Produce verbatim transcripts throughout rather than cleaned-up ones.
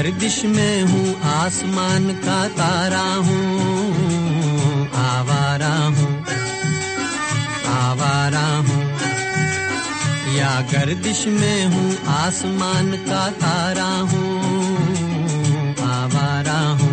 गर्दिश में हूँ आसमान का तारा हूँ, आवारा हूँ आवारा हूँ, या गर्दिश में हूँ आसमान का तारा हूँ, आवारा हूँ।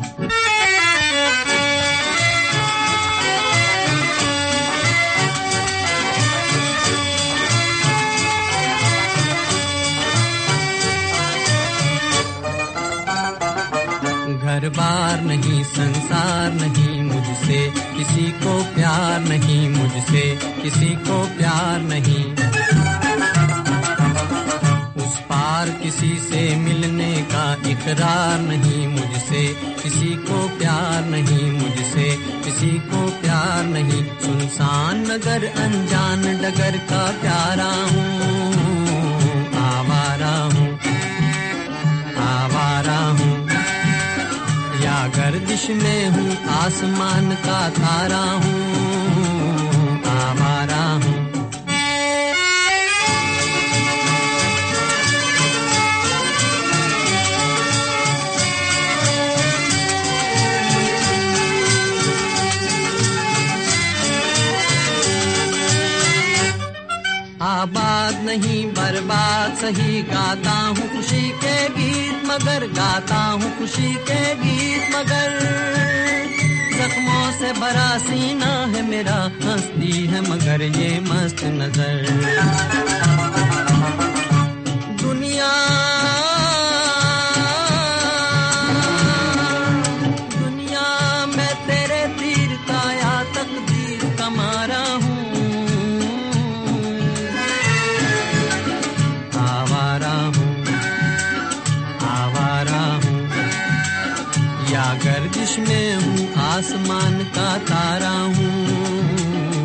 घर बार नहीं संसार नहीं, मुझसे किसी को प्यार नहीं, मुझसे किसी को प्यार नहीं। उस पार किसी से मिलने का इकरार नहीं, मुझसे किसी को प्यार नहीं, मुझसे किसी को प्यार नहीं। सुनसान नगर अनजान डगर का प्यारा हूँ, आवारा हूँ आवारा हूँ, या गर्दिश में हूँ आसमान का तारा हूँ, आवारा हूँ। आबाद नहीं बर्बाद सही, गाता हूँ खुशी के गीत मगर, गाता हूँ खुशी के गीत मगर। जख्मों से भरा सीना है मेरा, हंसती है मगर ये मस्त नजर। दुनिया दुनिया मैं तेरे तीर का या तकदीर का मारा हूँ, या गर्दिश में हूँ आसमान का तारा हूँ,